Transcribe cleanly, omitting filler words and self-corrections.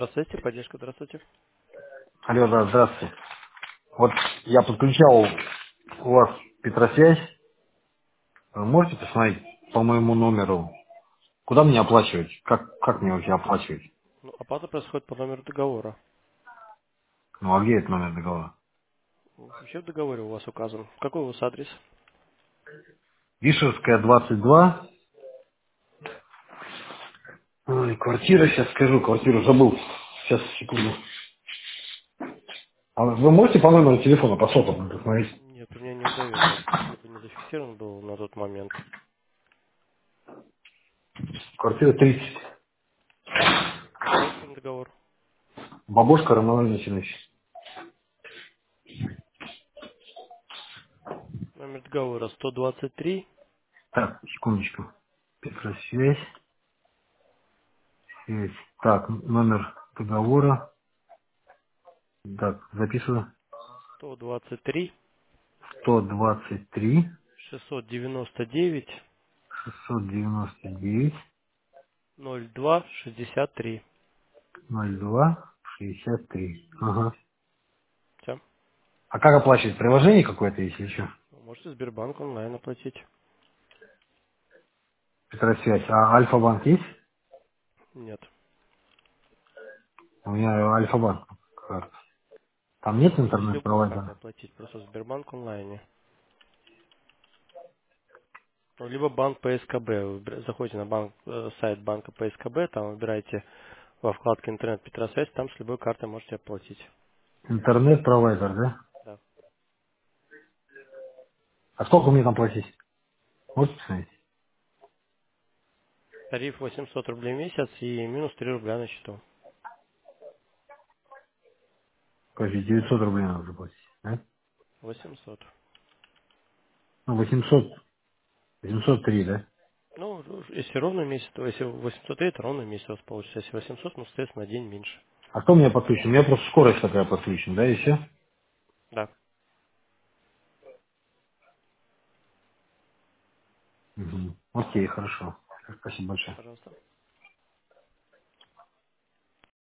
Здравствуйте, поддержка, здравствуйте. Алло, да, здравствуйте. Вот я подключал у вас Петросвязь. Вы можете посмотреть по моему номеру, куда мне оплачивать? Как мне вообще оплачивать? Ну, оплата происходит по номеру договора. Ну, а где этот номер договора? Вообще в договоре у вас указан. Какой у вас адрес? Вишерская, 22. Ой, квартира, сейчас скажу, квартиру забыл. Сейчас, секунду. А вы можете по номеру телефона, по сотовому посмотреть? Нет, у меня не удается. Либо не зафиксирован был на тот момент. Квартира 30. Кто оформил договор? Бабушка Роман Валентинович. Номер договора 123. Так, секундочку. Петросвязь. Связь. Так, номер договора. Так, записываю. 123. 123 699. 699 02 63. 02 63. Ага. Все. А как оплачивать? Приложение какое-то есть или что? Можете Сбербанк онлайн оплатить. Петросвязь. А Альфа-банк есть? Нет. У меня Альфа-банк. карта. Там нет Можете любой картой интернет-провайдера? оплатить, просто в Сбербанк онлайне. Ну, либо банк ПСКБ. Вы заходите на сайт банка ПСКБ, там выбираете во вкладке «Интернет Петросвязь», там с любой карты можете оплатить. Интернет-провайдер, да? Да. А сколько мне там платить? Можете посмотреть? Тариф 800 рублей в месяц и минус 3 рубля на счету. Подожди, 900 рублей надо заплатить, да? 800. Ну, 800, 803, да? Ну, если ровно месяц, то если 803, это ровно месяц у вас получится. Если 800, ну, соответственно, на день меньше. А что у меня подключено? У меня просто скорость такая подключена, да, и все? Да. Угу. Окей, хорошо. Спасибо большое. Пожалуйста.